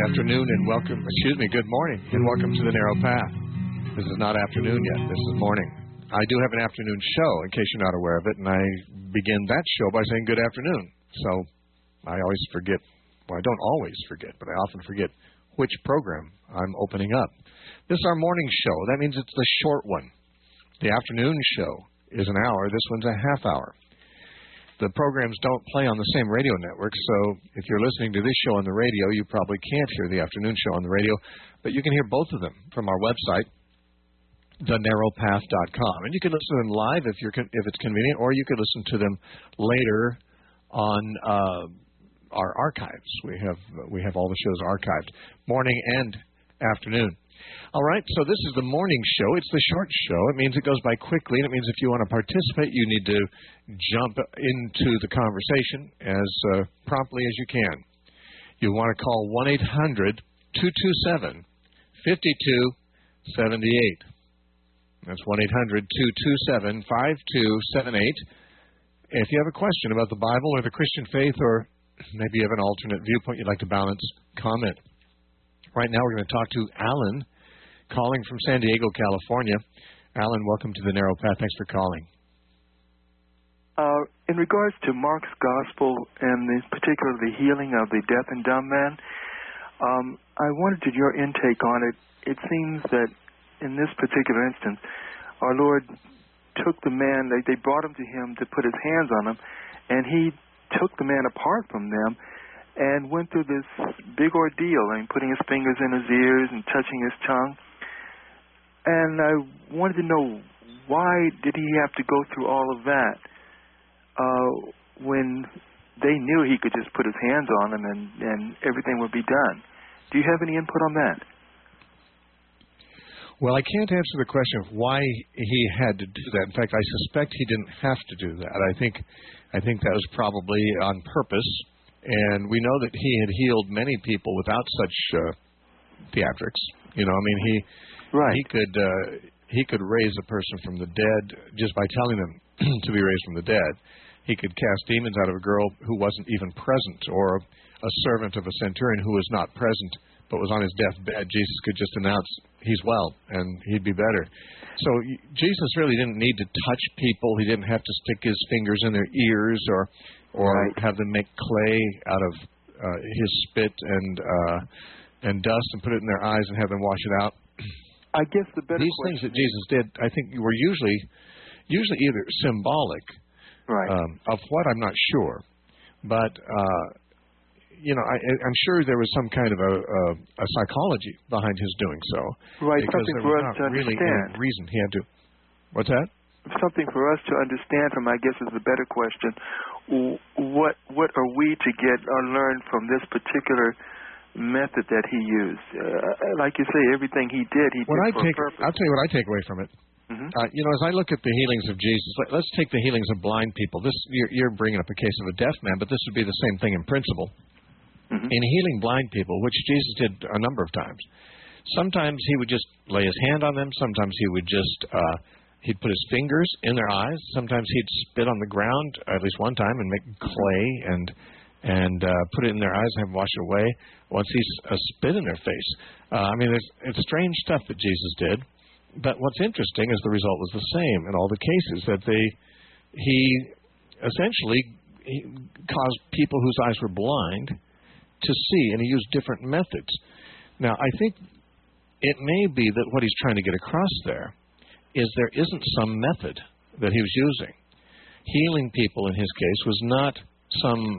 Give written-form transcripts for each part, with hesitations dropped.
afternoon and good morning and welcome to The Narrow Path. This is not afternoon yet, this is morning. I do have an afternoon show, in case you're not aware of it, and I begin that show by saying good afternoon. So I always forget, well, I don't always forget, but I often forget which program I'm opening up. This is our morning show. That means it's the short one. The afternoon show is an hour. This one's a half hour. The programs don't play on the same radio network, so if you're listening to this show on the radio, you probably can't hear the afternoon show on the radio, but you can hear both of them from our website, thenarrowpath.com. And you can listen to them live if it's convenient, or you could listen to them later on our archives. We have all the shows archived, morning and afternoon. All right, so this is the morning show. It's the short show. It means it goes by quickly, and it means if you want to participate, you need to jump into the conversation as promptly as you can. You want to call 1-800-227-5278. That's 1-800-227-5278. If you have a question about the Bible or the Christian faith, or maybe you have an alternate viewpoint you'd like to balance, comment. Right now we're going to talk to Alan, calling from San Diego, California. Alan, welcome to The Narrow Path. Thanks for calling. In regards to Mark's Gospel and particularly the healing of the deaf and dumb man, I wanted your intake on it. It seems that in this particular instance, our Lord took the man, they brought him to him to put his hands on him, and he took the man apart from them and went through this big ordeal, putting his fingers in his ears and touching his tongue. And I wanted to know, why did he have to go through all of that when they knew he could just put his hands on him and everything would be done? Do you have any input on that? Well, I can't answer the question of why he had to do that. In fact, I suspect he didn't have to do that. I think that was probably on purpose. And we know that he had healed many people without such theatrics. You know, I mean, he could raise a person from the dead just by telling them to be raised from the dead. He could cast demons out of a girl who wasn't even present, or a servant of a centurion who was not present but was on his deathbed. Jesus could just announce he's well and he'd be better. So Jesus really didn't need to touch people. He didn't have to stick his fingers in their ears or have them make clay out of his spit and dust and put it in their eyes and have them wash it out. I guess the better these things that Jesus did, I think, were usually either symbolic of what, I'm not sure, but I'm sure there was some kind of a psychology behind his doing so. Right, because something there for was us not to really understand. any reason he had to. What's that? Something for us to understand from, I guess, is the better question. What are we to get or learn from this particular method that he used? Like you say, everything he did for a purpose. I'll tell you what I take away from it. Mm-hmm. As I look at the healings of Jesus, let's take the healings of blind people. You're bringing up a case of a deaf man, but this would be the same thing in principle. Mm-hmm. In healing blind people, which Jesus did a number of times, sometimes he would just lay his hand on them. Sometimes he would just he'd put his fingers in their eyes. Sometimes he'd spit on the ground, at least one time, and make clay and put it in their eyes and have them wash it away. Once he spit in their face. It's strange stuff that Jesus did. But what's interesting is the result was the same in all the cases, that he essentially caused people whose eyes were blind to see, and he used different methods. Now, I think it may be that what he's trying to get across there is there isn't some method that he was using. Healing people in his case was not some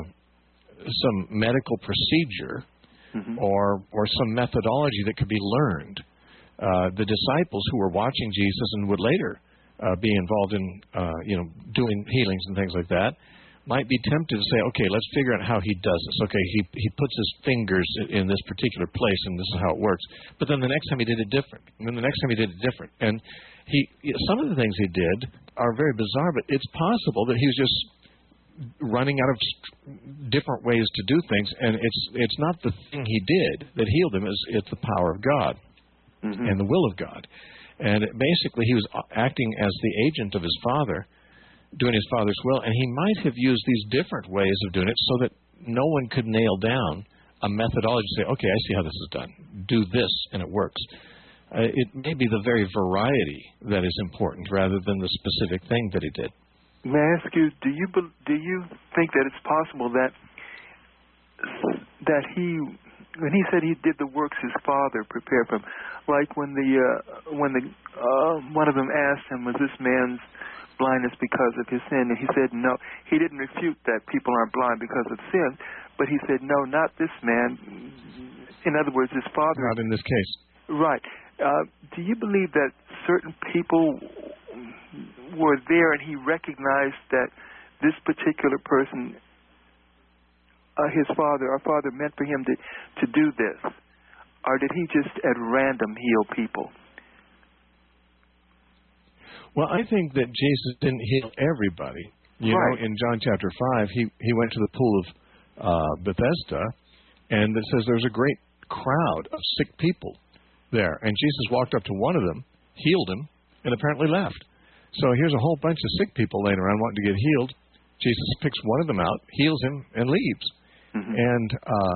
medical procedure or some methodology that could be learned. The disciples who were watching Jesus and would later be involved in doing healings and things like that might be tempted to say, okay, let's figure out how he does this. Okay, he puts his fingers in this particular place, and this is how it works. But then the next time he did it different, and then the next time he did it different. And some of the things he did are very bizarre, but it's possible that he was just running out of different ways to do things, and it's not the thing he did that healed him, it's the power of God and the will of God. And basically he was acting as the agent of his Father, doing his Father's will, and he might have used these different ways of doing it so that no one could nail down a methodology to say, okay, I see how this is done. Do this, and it works. It may be the very variety that is important rather than the specific thing that he did. May I ask you, do you think that it's possible that he, when he said he did the works his Father prepared for him, like when one of them asked him, was this man's blindness because of his sin? And he said no. He didn't refute that people aren't blind because of sin, but he said, no, not this man. In other words, his Father. Not in this case. Right. Do you believe that certain people were there and he recognized that this particular person, our Father meant for him to do this? Or did he just at random heal people? Well, I think that Jesus didn't heal everybody. You know, in John chapter 5, he went to the pool of Bethesda, and it says there's a great crowd of sick people there. And Jesus walked up to one of them, healed him, and apparently left. So here's a whole bunch of sick people laying around wanting to get healed. Jesus picks one of them out, heals him, and leaves. Mm-hmm. And,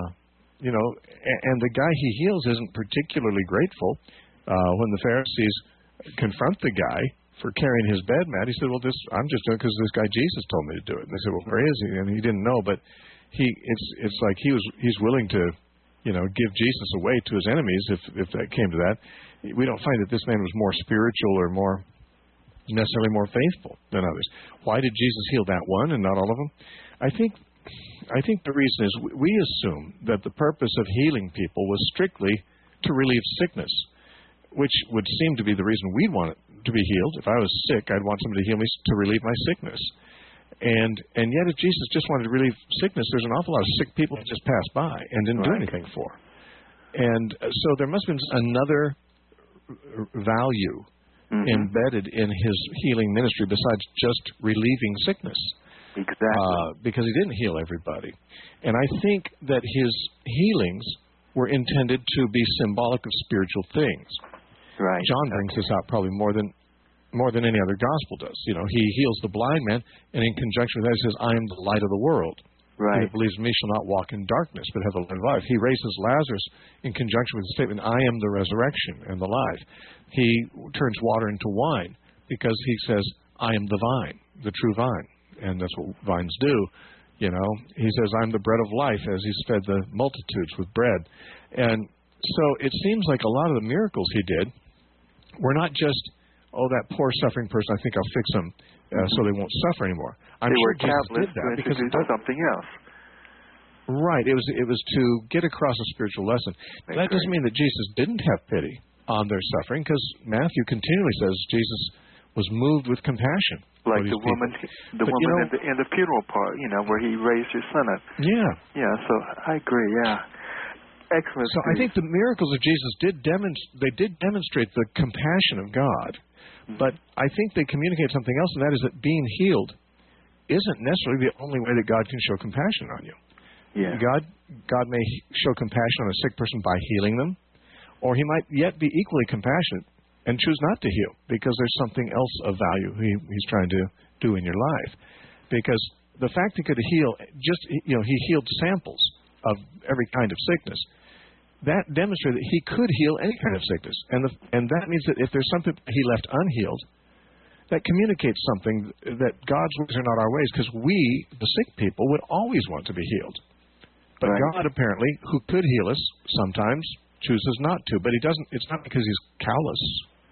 and the guy he heals isn't particularly grateful. When the Pharisees confront the guy for carrying his bed mat, he said, well, I'm just doing it because this guy Jesus told me to do it. And they said, well, where is he? And he didn't know, but it's like he's willing to, give Jesus away to his enemies if that came to that. We don't find that this man was more spiritual or more necessarily more faithful than others. Why did Jesus heal that one and not all of them? I think the reason is we assume that the purpose of healing people was strictly to relieve sickness, which would seem to be the reason we'd want it to be healed. If I was sick, I'd want somebody to heal me to relieve my sickness. And yet if Jesus just wanted to relieve sickness, there's an awful lot of sick people that just passed by and didn't do anything for. And so there must have been another value embedded in his healing ministry besides just relieving sickness. Exactly. Because he didn't heal everybody. And I think that his healings were intended to be symbolic of spiritual things. Right. John brings this out probably more than any other gospel does. He heals the blind man, and in conjunction with that, he says, I am the light of the world. Right. He that believes in me shall not walk in darkness, but have the light of life. He raises Lazarus in conjunction with the statement, I am the resurrection and the life. He turns water into wine because he says, I am the vine, the true vine. And that's what vines do. He says, I'm the bread of life, as he's fed the multitudes with bread. And so it seems like a lot of the miracles he did were not just, that poor suffering person, I think I'll fix them so they won't suffer anymore. I'm sure Jesus did that because it does something else. Right. It was to get across a spiritual lesson. That doesn't mean that Jesus didn't have pity on their suffering, because Matthew continually says Jesus was moved with compassion. Like the woman in the funeral part, where he raised his son up. Yeah. Yeah, so I agree, yeah. Excellent. So I think the miracles of Jesus did demonstrate the compassion of God. But I think they communicate something else, and that is that being healed isn't necessarily the only way that God can show compassion on you. Yeah. God may show compassion on a sick person by healing them, or he might yet be equally compassionate and choose not to heal because there's something else of value he's trying to do in your life. Because the fact he could heal, he healed samples of every kind of sickness. That demonstrated that he could heal any kind of sickness. And that means that if there's something he left unhealed, that communicates something that God's ways are not our ways, because we, the sick people, would always want to be healed. But God, apparently, who could heal us sometimes, chooses not to. But he doesn't. It's not because he's callous.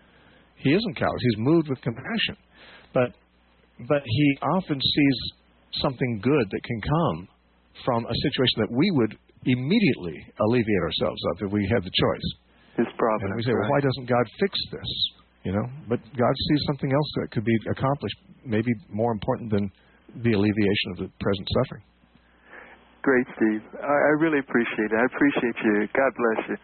He isn't callous. He's moved with compassion. But he often sees something good that can come from a situation that we would immediately alleviate ourselves of if we had the choice. His providence. And we say, well, why doesn't God fix this? But God sees something else that could be accomplished, maybe more important than the alleviation of the present suffering. Great, Steve. I really appreciate it. I appreciate you. God bless you.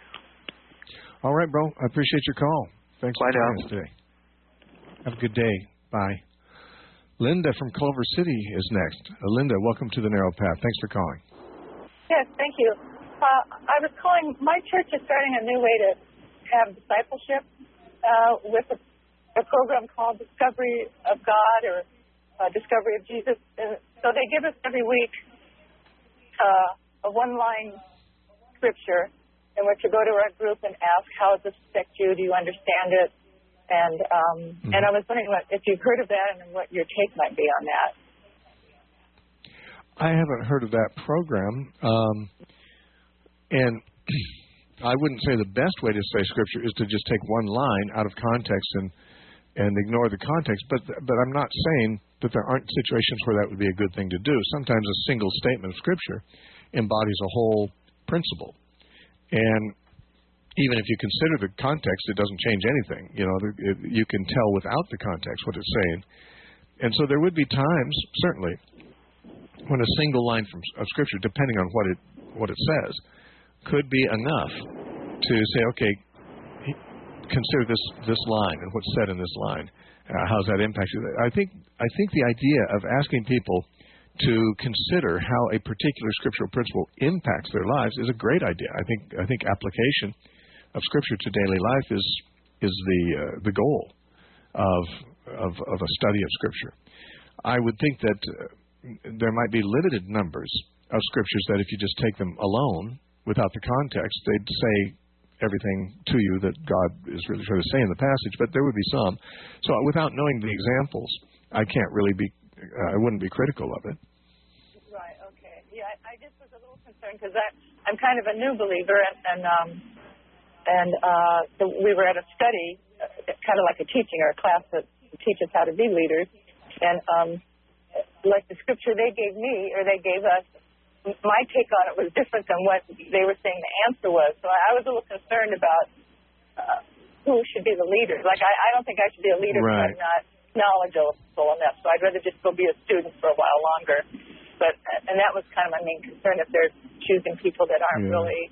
All right, bro. I appreciate your call. Thanks for joining us today. Have a good day. Bye. Linda from Culver City is next. Linda, welcome to the Narrow Path. Thanks for calling. Yes, thank you. I was calling. My church is starting a new way to have discipleship with a program called Discovery of God or Discovery of Jesus. So they give us every week a one-line Scripture, and we're to go to our group and ask, how does this affect you? Do you understand it? And and I was wondering if you've heard of that and what your take might be on that. I haven't heard of that program, and I wouldn't say the best way to study Scripture is to just take one line out of context and ignore the context. But I'm not saying that there aren't situations where that would be a good thing to do. Sometimes a single statement of Scripture embodies a whole principle, and even if you consider the context, it doesn't change anything. You know, you can tell without the context what it's saying. And so there would be times, certainly, when a single line of Scripture, depending on what it says, could be enough to say, okay, consider this line and what's said in this line. How's that impact you? I think the idea of asking people to consider how a particular scriptural principle impacts their lives is a great idea. I think application of Scripture to daily life is the goal of a study of Scripture. I would think that there might be limited numbers of Scriptures that if you just take them alone, without the context, they'd say everything to you that God is really trying to say in the passage, but there would be some. So without knowing the examples, I wouldn't be critical of it. Right, okay. Yeah, I just was a little concerned because I'm kind of a new believer, so we were at a study, kind of like a teaching or a class that teaches how to be leaders, and like the Scripture they gave me, or they gave us, my take on it was different than what they were saying the answer was. So I was a little concerned about who should be the leader. Like, I don't think I should be a leader right. if I'm not knowledgeable enough. So I'd rather just go be a student for a while longer. And that was kind of my main concern, if they're choosing people that aren't really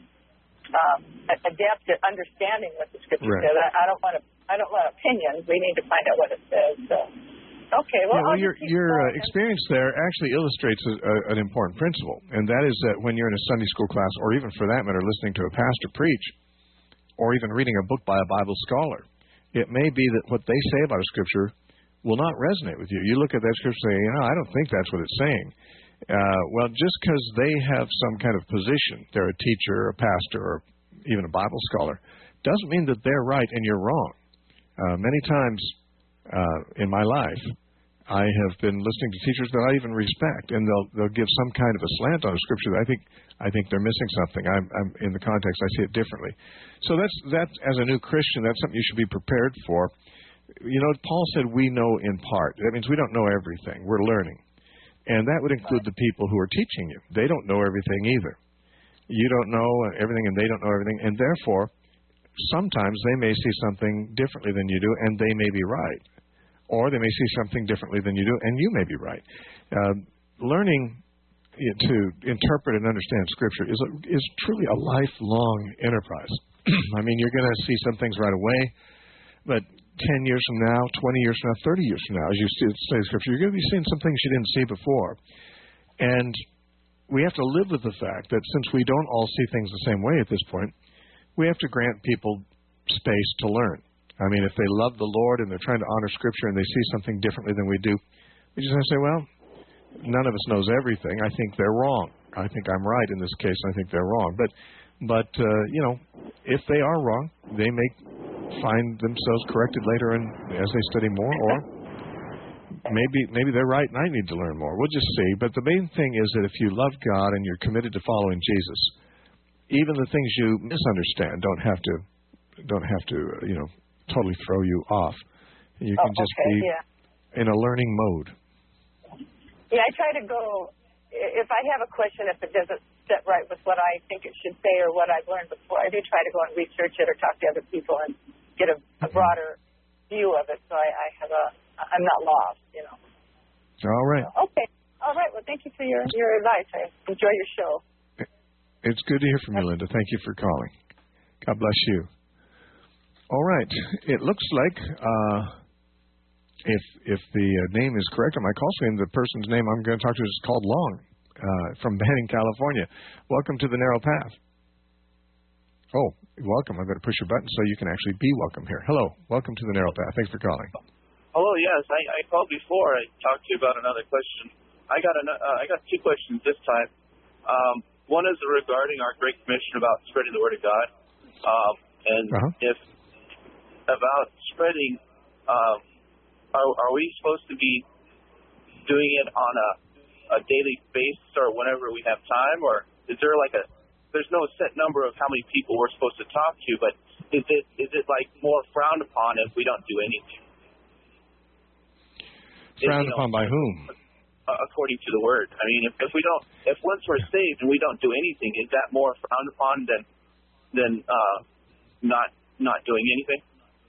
adept at understanding what the Scripture right. says. I don't want opinions. We need to find out what it says. So. Okay, well, your experience there actually illustrates an important principle, and that is that when you're in a Sunday school class, or even for that matter, listening to a pastor preach, or even reading a book by a Bible scholar, it may be that what they say about a Scripture will not resonate with you. You look at that Scripture and say, I don't think that's what it's saying. Well, just because they have some kind of position, they're a teacher, a pastor, or even a Bible scholar, doesn't mean that they're right and you're wrong. Many times in my life, I have been listening to teachers that I even respect, and they'll give some kind of a slant on a Scripture that I think they're missing something. I'm in the context, I see it differently. So that's as a new Christian, that's something you should be prepared for. You know, Paul said we know in part. That means we don't know everything. We're learning. And that would include the people who are teaching you. They don't know everything either. You don't know everything, and they don't know everything. And therefore, sometimes they may see something differently than you do, and they may be right. Or they may see something differently than you do, and you may be right. Learning to interpret and understand Scripture is truly a lifelong enterprise. I mean, you're going to see some things right away, but 10 years from now, 20 years from now, 30 years from now, as you study Scripture, you're going to be seeing some things you didn't see before. And we have to live with the fact that since we don't all see things the same way at this point, we have to grant people space to learn. I mean, if they love the Lord and they're trying to honor Scripture and they see something differently than we do, we just have to say, well, none of us knows everything. I think they're wrong. I think I'm right in this case, and I think they're wrong. But you know, if they are wrong, they may find themselves corrected later as they study more, or maybe they're right and I need to learn more. We'll just see. But the main thing is that if you love God and you're committed to following Jesus, even the things you misunderstand don't have to totally throw you off. You can just be in a learning mode. Yeah, I try to go, if I have a question, if it doesn't set right with what I think it should say or what I've learned before, I do try to go and research it or talk to other people and get a broader view of it, so I'm not lost, you know. All right. Okay. All right. Well, thank you for your advice. I enjoy your show. It's good to hear from you, Linda. Thank you for calling. God bless you. All right. It looks like if the name is correct on my call screen, the person's name I'm going to talk to is called Long from Banning, California. Welcome to the Narrow Path. Oh, welcome. I'm going to push your button so you can actually be welcome here. Hello. Welcome to the Narrow Path. Thanks for calling. Hello. Yes, I called before. I talked to you about another question. I got two questions this time. One is regarding our Great Commission about spreading the Word of God. If about spreading, are we supposed to be doing it on a daily basis or whenever we have time, or is there there's no set number of how many people we're supposed to talk to, but is it like more frowned upon if we don't do anything? Frowned upon by whom? According to the Word. I mean, if once we're saved and we don't do anything, is that more frowned upon than not doing anything?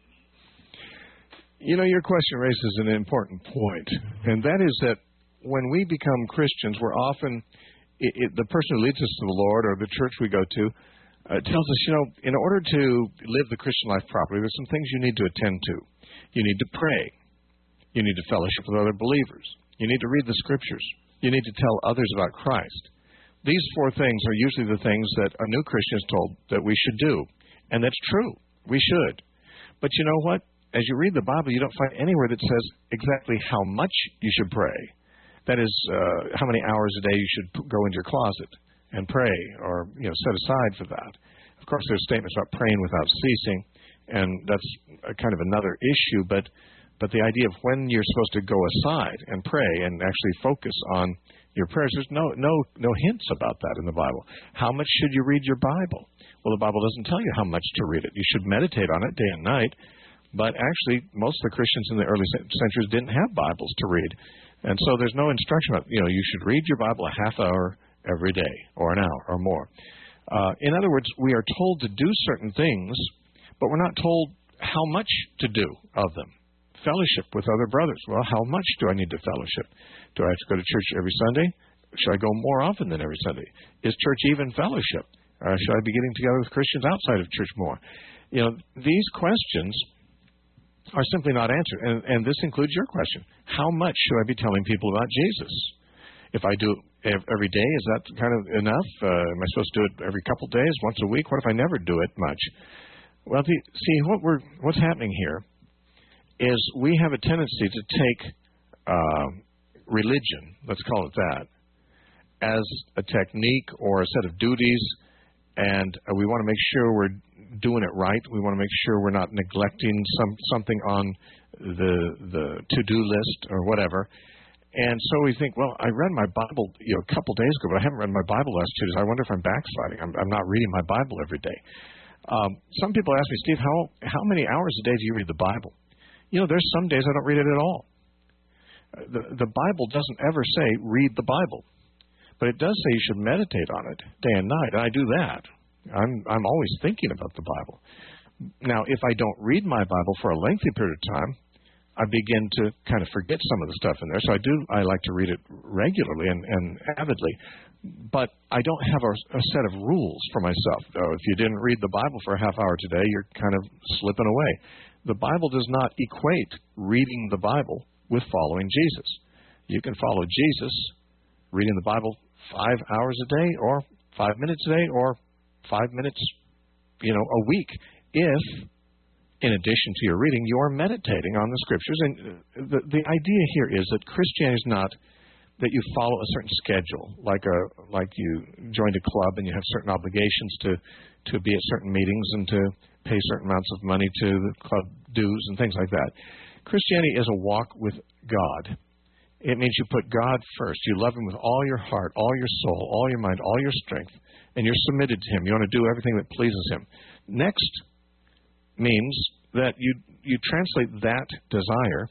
Your question raises an important point, and that is that when we become Christians, we're often, the person who leads us to the Lord or the church we go to tells us, in order to live the Christian life properly, there's some things you need to attend to. You need to pray. You need to fellowship with other believers. You need to read the Scriptures. You need to tell others about Christ. These four things are usually the things that a new Christian is told that we should do, and that's true. We should. But you know what? As you read the Bible, you don't find anywhere that says exactly how much you should pray. That is, how many hours a day you should go into your closet and pray, or set aside for that. Of course, there's statements about praying without ceasing, and that's kind of another issue. But the idea of when you're supposed to go aside and pray and actually focus on your prayers, there's no hints about that in the Bible. How much should you read your Bible? Well, the Bible doesn't tell you how much to read it. You should meditate on it day and night. But actually, most of the Christians in the early centuries didn't have Bibles to read. And so there's no instruction about, you should read your Bible a half hour every day, or an hour or more. In other words, we are told to do certain things, but we're not told how much to do of them. Fellowship with other brothers. Well, how much do I need to fellowship? Do I have to go to church every Sunday? Should I go more often than every Sunday? Is church even fellowship? Should I be getting together with Christians outside of church more? These questions are simply not answered. And this includes your question. How much should I be telling people about Jesus? If I do it every day, is that kind of enough? Am I supposed to do it every couple of days, once a week? What if I never do it much? Well, see, what's happening here is we have a tendency to take religion, let's call it that, as a technique or a set of duties, and we want to make sure we're doing it right. We want to make sure we're not neglecting something on the to-do list or whatever. And so we think, well, I read my Bible a couple days ago, but I haven't read my Bible the last 2 days. I wonder if I'm backsliding. I'm not reading my Bible every day. Some people ask me, Steve, how many hours a day do you read the Bible? There's some days I don't read it at all. The Bible doesn't ever say read the Bible, but it does say you should meditate on it day and night, and I do that. I'm always thinking about the Bible. Now, if I don't read my Bible for a lengthy period of time, I begin to kind of forget some of the stuff in there. So I like to read it regularly and avidly, but I don't have a set of rules for myself. If you didn't read the Bible for a half hour today, you're kind of slipping away. The Bible does not equate reading the Bible with following Jesus. You can follow Jesus reading the Bible 5 hours a day or 5 minutes a day or 5 minutes, a week, if, in addition to your reading, you are meditating on the Scriptures. And the idea here is that Christianity is not that you follow a certain schedule, like you joined a club and you have certain obligations to be at certain meetings and to pay certain amounts of money to the club dues and things like that. Christianity is a walk with God. It means you put God first. You love Him with all your heart, all your soul, all your mind, all your strength, and you're submitted to Him. You want to do everything that pleases Him. Next means that you translate that desire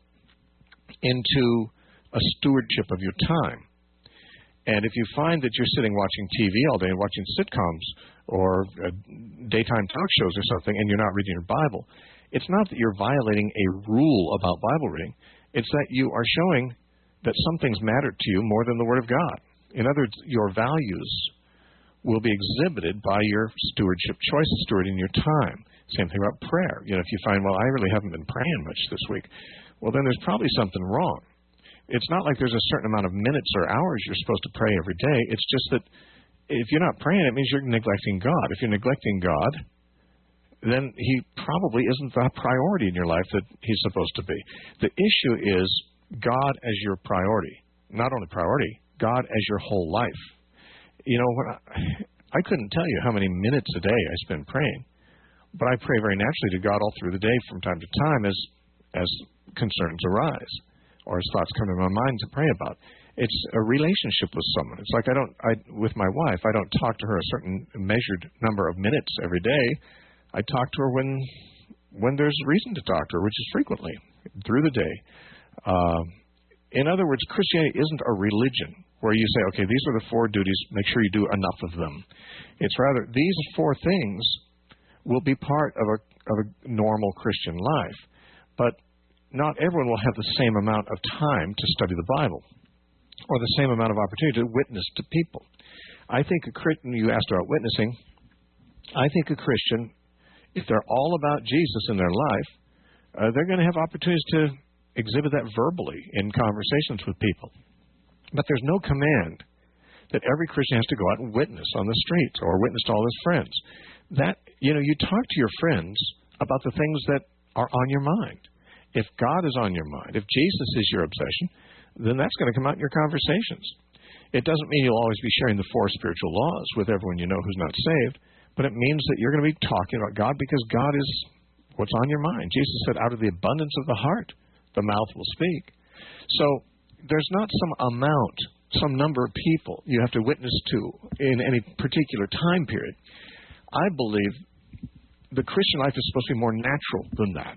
into a stewardship of your time. And if you find that you're sitting watching TV all day and watching sitcoms or daytime talk shows or something and you're not reading your Bible, it's not that you're violating a rule about Bible reading. It's that you are showing that some things matter to you more than the Word of God. In other words, your values will be exhibited by your stewardship choices, stewarding your time. Same thing about prayer. If you find, well, I really haven't been praying much this week, well, then there's probably something wrong. It's not like there's a certain amount of minutes or hours you're supposed to pray every day. It's just that if you're not praying, it means you're neglecting God. If you're neglecting God, then He probably isn't the priority in your life that He's supposed to be. The issue is God as your priority. Not only priority, God as your whole life. I couldn't tell you how many minutes a day I spend praying, but I pray very naturally to God all through the day from time to time as concerns arise or as thoughts come to my mind to pray about. It's a relationship with someone. It's like with my wife, I don't talk to her a certain measured number of minutes every day. I talk to her when there's reason to talk to her, which is frequently through the day. In other words, Christianity isn't a religion where you say, okay, these are the 4 duties, make sure you do enough of them. It's rather, these 4 things will be part of a normal Christian life. But not everyone will have the same amount of time to study the Bible or the same amount of opportunity to witness to people. I think you asked about witnessing, I think a Christian, if they're all about Jesus in their life, they're going to have opportunities to exhibit that verbally in conversations with people. But there's no command that every Christian has to go out and witness on the streets or witness to all his friends. You talk to your friends about the things that are on your mind. If God is on your mind, if Jesus is your obsession, then that's going to come out in your conversations. It doesn't mean you'll always be sharing the 4 spiritual laws with everyone you know who's not saved, but it means that you're going to be talking about God because God is what's on your mind. Jesus said, out of the abundance of the heart, the mouth will speak. So there's not some number of people you have to witness to in any particular time period. I believe the Christian life is supposed to be more natural than that.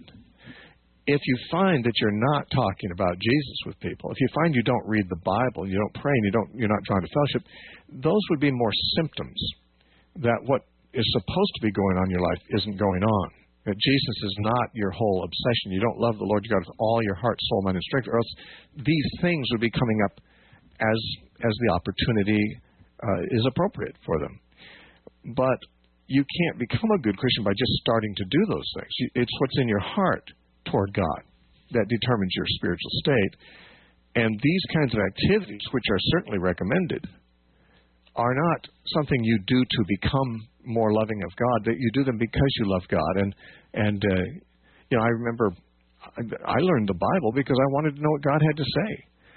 If you find that you're not talking about Jesus with people, if you find you don't read the Bible, you don't pray, and you're not drawn to fellowship, those would be more symptoms that what is supposed to be going on in your life isn't going on. That Jesus is not your whole obsession. You don't love the Lord your God with all your heart, soul, mind, and strength, or else these things would be coming up as the opportunity is appropriate for them. But you can't become a good Christian by just starting to do those things. It's what's in your heart toward God that determines your spiritual state. And these kinds of activities, which are certainly recommended, are not something you do to become more loving of God, that you do them because you love God. And I remember I learned the Bible because I wanted to know what God had to say.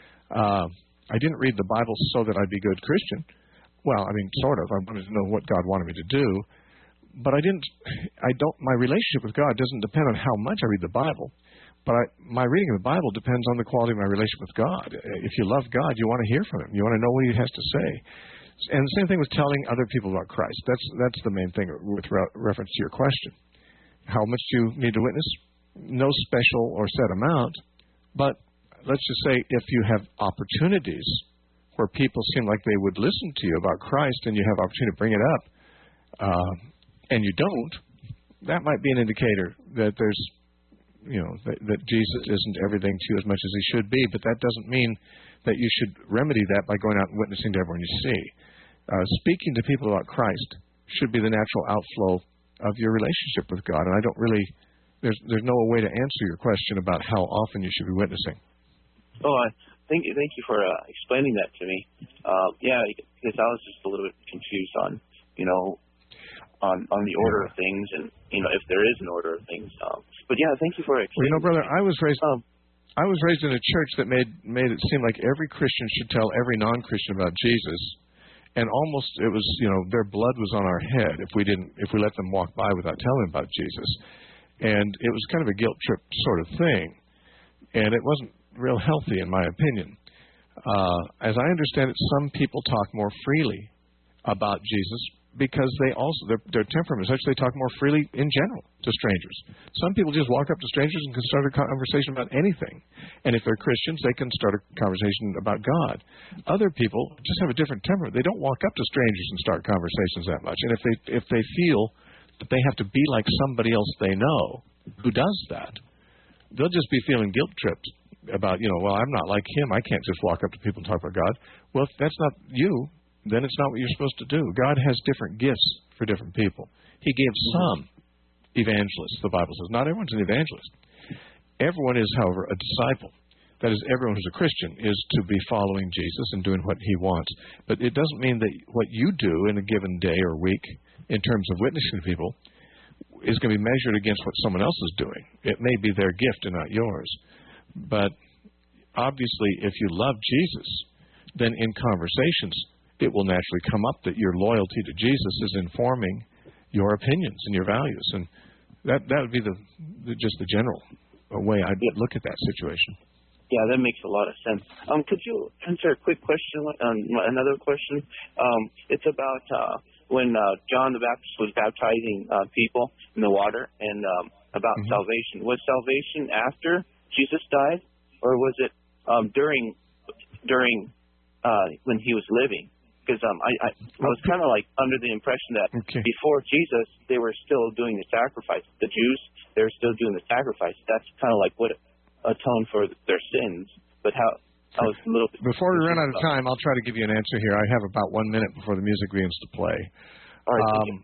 I didn't read the Bible so that I'd be a good Christian. Well, I mean, sort of. I wanted to know what God wanted me to do. But my relationship with God doesn't depend on how much I read the Bible. But my reading of the Bible depends on the quality of my relationship with God. If you love God, you want to hear from Him. You want to know what He has to say. And the same thing with telling other people about Christ. That's the main thing with reference to your question. How much do you need to witness? No special or set amount. But let's just say if you have opportunities where people seem like they would listen to you about Christ and you have opportunity to bring it up, and you don't, that might be an indicator that there's, that Jesus isn't everything to you as much as He should be. But that doesn't mean that you should remedy that by going out and witnessing to everyone you see. Speaking to people about Christ should be the natural outflow of your relationship with God. And I don't really, there's no way to answer your question about how often you should be witnessing. Oh, thank you for explaining that to me. Because I was just a little bit confused on the order of things, and if there is an order of things. But yeah, thank you for explaining. Well, brother, I was raised in a church that made it seem like every Christian should tell every non-Christian about Jesus, and almost it was their blood was on our head if we let them walk by without telling them about Jesus, and it was kind of a guilt trip sort of thing, and it wasn't real healthy in my opinion. As I understand it, some people talk more freely about Jesus because their temperament is such they talk more freely in general to strangers. Some people just walk up to strangers and can start a conversation about anything. And if they're Christians, they can start a conversation about God. Other people just have a different temperament. They don't walk up to strangers and start conversations that much. And if they feel that they have to be like somebody else they know who does that, they'll just be feeling guilt-tripped about, well, I'm not like him. I can't just walk up to people and talk about God. Well, if that's not you, then it's not what you're supposed to do. God has different gifts for different people. He gave some evangelists, the Bible says. Not everyone's an evangelist. Everyone is, however, a disciple. That is, everyone who's a Christian is to be following Jesus and doing what He wants. But it doesn't mean that what you do in a given day or week in terms of witnessing to people is going to be measured against what someone else is doing. It may be their gift and not yours. But obviously, if you love Jesus, then in conversations, it will naturally come up that your loyalty to Jesus is informing your opinions and your values. And that would be just the general way I'd look at that situation. Yeah, that makes a lot of sense. Could you answer a quick question, another question? It's about when John the Baptist was baptizing people in the water, and about salvation. Was salvation after Jesus died, or was it during when he was living? Because I was kind of like under the impression that before Jesus, they were still doing the sacrifice. The Jews, they were still doing the sacrifice. That's kind of like what atoned for their sins. But how I was a little bit... Before we run out of time, I'll try to give you an answer here. I have about 1 minute before the music begins to play. All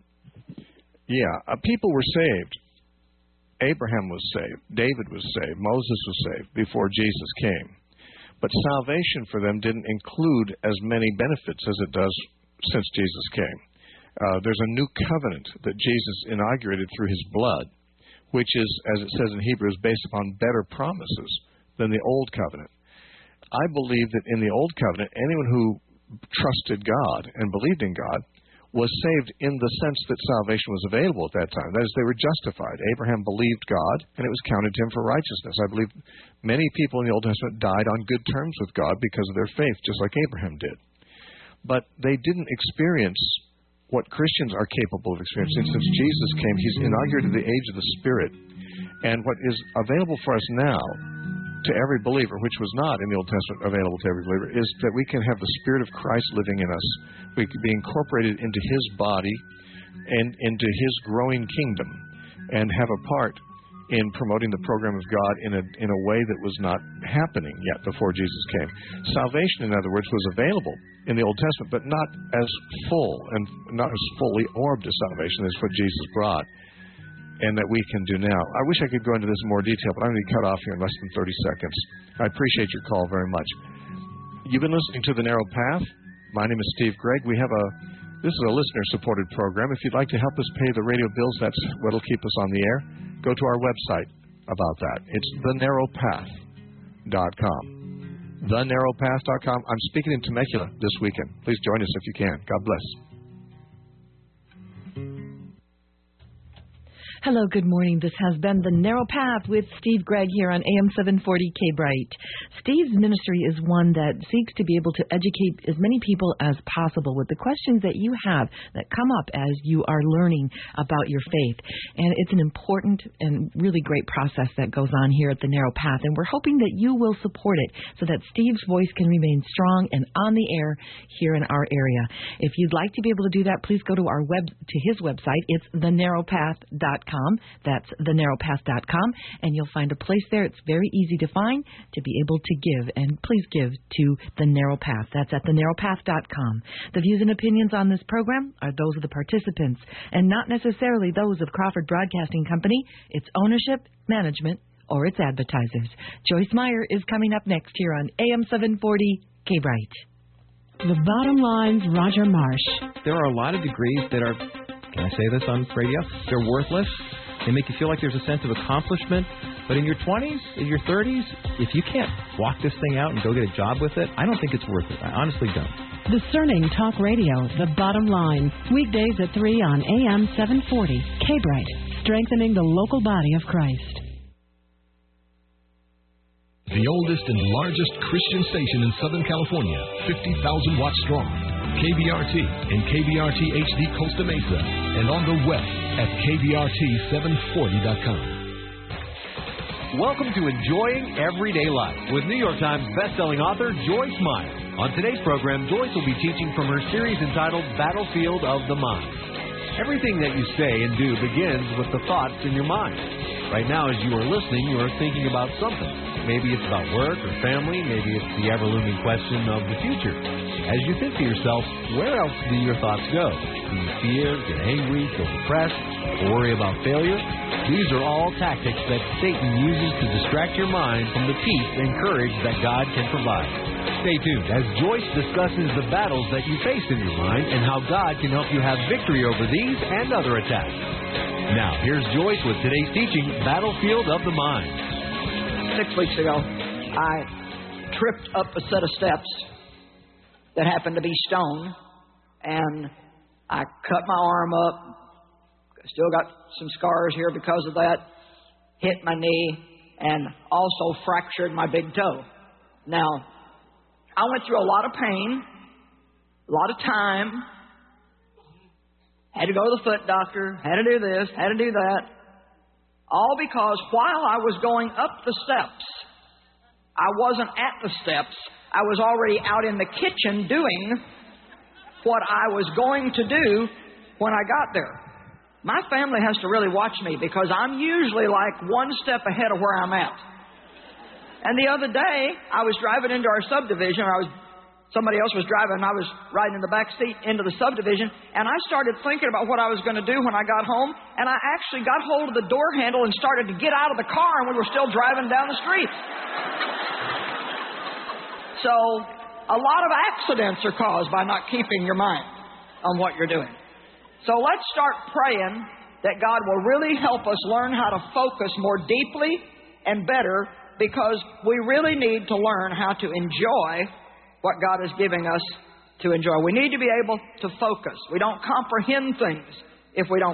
right, people were saved. Abraham was saved. David was saved. Moses was saved before Jesus came. But salvation for them didn't include as many benefits as it does since Jesus came. There's a new covenant that Jesus inaugurated through his blood, which is, as it says in Hebrews, based upon better promises than the old covenant. I believe that in the old covenant, anyone who trusted God and believed in God was saved in the sense that salvation was available at that time. That is, they were justified. Abraham believed God, and it was counted to him for righteousness. I believe many people in the Old Testament died on good terms with God because of their faith, just like Abraham did. But they didn't experience what Christians are capable of experiencing. Since Jesus came, he's inaugurated the age of the Spirit. And what is available for us now to every believer, which was not in the Old Testament available to every believer, is that we can have the Spirit of Christ living in us. We can be incorporated into his body and into his growing kingdom, and have a part in promoting the program of God in a way that was not happening yet before Jesus came. Salvation, in other words, was available in the Old Testament, but not as full and not as fully orbed as salvation as what Jesus brought, and that we can do now. I wish I could go into this in more detail, but I'm going to be cut off here in less than 30 seconds. I appreciate your call very much. You've been listening to The Narrow Path. My name is Steve Gregg. This is a listener-supported program. If you'd like to help us pay the radio bills, that's what'll keep us on the air. Go to our website about that. It's thenarrowpath.com. Thenarrowpath.com. I'm speaking in Temecula this weekend. Please join us if you can. God bless. Hello, good morning. This has been The Narrow Path with Steve Gregg here on AM 740 K-Bright. Steve's ministry is one that seeks to be able to educate as many people as possible with the questions that you have that come up as you are learning about your faith. And it's an important and really great process that goes on here at The Narrow Path. And we're hoping that you will support it so that Steve's voice can remain strong and on the air here in our area. If you'd like to be able to do that, please go to his website. It's thenarrowpath.com. That's thenarrowpath.com, and you'll find a place there. It's very easy to find to be able to give, and please give to The Narrow Path. That's at thenarrowpath.com. The views and opinions on this program are those of the participants and not necessarily those of Crawford Broadcasting Company, its ownership, management, or its advertisers. Joyce Meyer is coming up next here on AM 740 K-Bright. The Bottom Line's Roger Marsh. There are a lot of degrees that are... Can I say this on radio? They're worthless. They make you feel like there's a sense of accomplishment. But in your 20s, in your 30s, if you can't walk this thing out and go get a job with it, I don't think it's worth it. I honestly don't. Discerning Talk Radio, The Bottom Line. Weekdays at 3 on AM 740. K-Bright, strengthening the local body of Christ. The oldest and largest Christian station in Southern California, 50,000 watts strong. KBRT and KBRT HD Costa Mesa, and on the web at KBRT740.com. Welcome to Enjoying Everyday Life with New York Times bestselling author Joyce Meyer. On today's program, Joyce will be teaching from her series entitled Battlefield of the Mind. Everything that you say and do begins with the thoughts in your mind. Right now, as you are listening, you are thinking about something. Maybe it's about work or family. Maybe it's the ever-looming question of the future. As you think to yourself, where else do your thoughts go? Do you fear, get angry, feel depressed, or worry about failure? These are all tactics that Satan uses to distract your mind from the peace and courage that God can provide. Stay tuned as Joyce discusses the battles that you face in your mind and how God can help you have victory over these and other attacks. Now, here's Joyce with today's teaching, Battlefield of the Mind. 6 weeks ago, I tripped up a set of steps that happened to be stone, and I cut my arm up. Still got some scars here because of that. Hit my knee and also fractured my big toe. Now, I went through a lot of pain, a lot of time. Had to go to the foot doctor, had to do this, had to do that. All because while I was going up the steps, I wasn't at the steps. I was already out in the kitchen doing what I was going to do when I got there. My family has to really watch me because I'm usually like one step ahead of where I'm at. And the other day, I was driving into our subdivision. Somebody else was driving, and I was riding in the back seat into the subdivision, and I started thinking about what I was going to do when I got home, and I actually got hold of the door handle and started to get out of the car, and we were still driving down the street. So a lot of accidents are caused by not keeping your mind on what you're doing. So let's start praying that God will really help us learn how to focus more deeply and better, because we really need to learn how to enjoy what God is giving us to enjoy. We need to be able to focus. We don't comprehend things if we don't